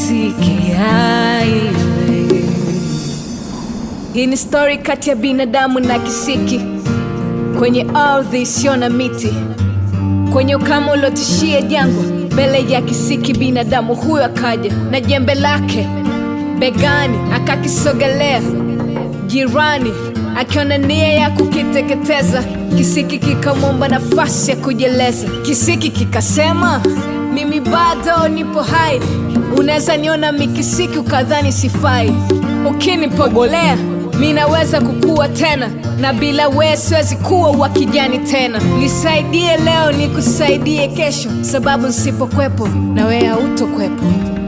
kisiki hai. Hii ni story kati ya binadamu na kisiki, kwenye ardhi isiyo na miti, kwenye ukame uliotishia jangwa. Mbele ya kisiki binadamu huyo akaja na jembe lake begani, akakisogelea jirani, akiona nia ya kukiteketeza. Kisiki kikamwomba nafasi ya kujieleza. Kisiki kikasema, mimi bado nipo hai, unaweza niona mikisiki ukadhani sifai. Ukinipogolea mimi naweza kukua tena, na bila wewe siwezi kuwa wa kijani tena. Nisaidie leo nikusaidie kesho, sababu nisipokwepo na wewe hautokwepo.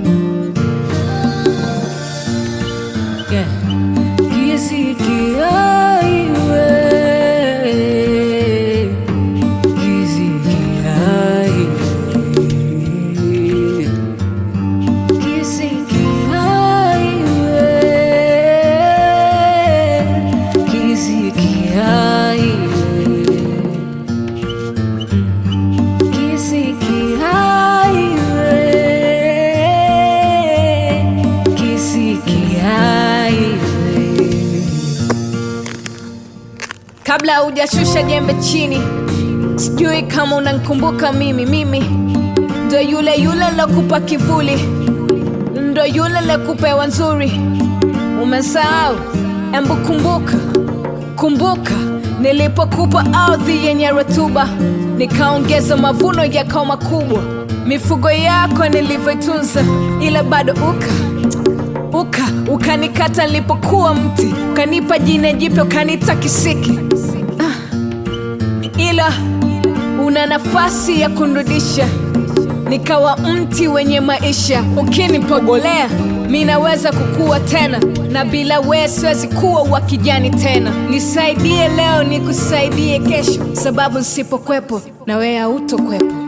Yeah. Kisiki hai we, kisiki hai, kisiki hai we, kisiki hai, kisiki hai we, kisiki hai. Kabla hujashusha jembe chini, sijui kama unanikumbuka mimi ndo yule lokupa kivuli, ndo yule lokupa hewa nzuri. Umesahau? Embu kumbuka nilipokupa ardhi yenye rutuba, nikaongeza mavuno yakawa makubwa. Mifugo yako nilivyoitunza, ila bado ukanikata nilipokuwa mti, ukanipa jina jipya ukaniita kisiki. Ila una nafasi ya kunirudisha nikawa mti wenye maisha. Ukinipogolea mimi naweza kukua tena, na bila wewe siwezi kuwa wa kijani tena. Nisaidie leo nikusaidie kesho, sababu nisipokwepo na wewe hautokwepo.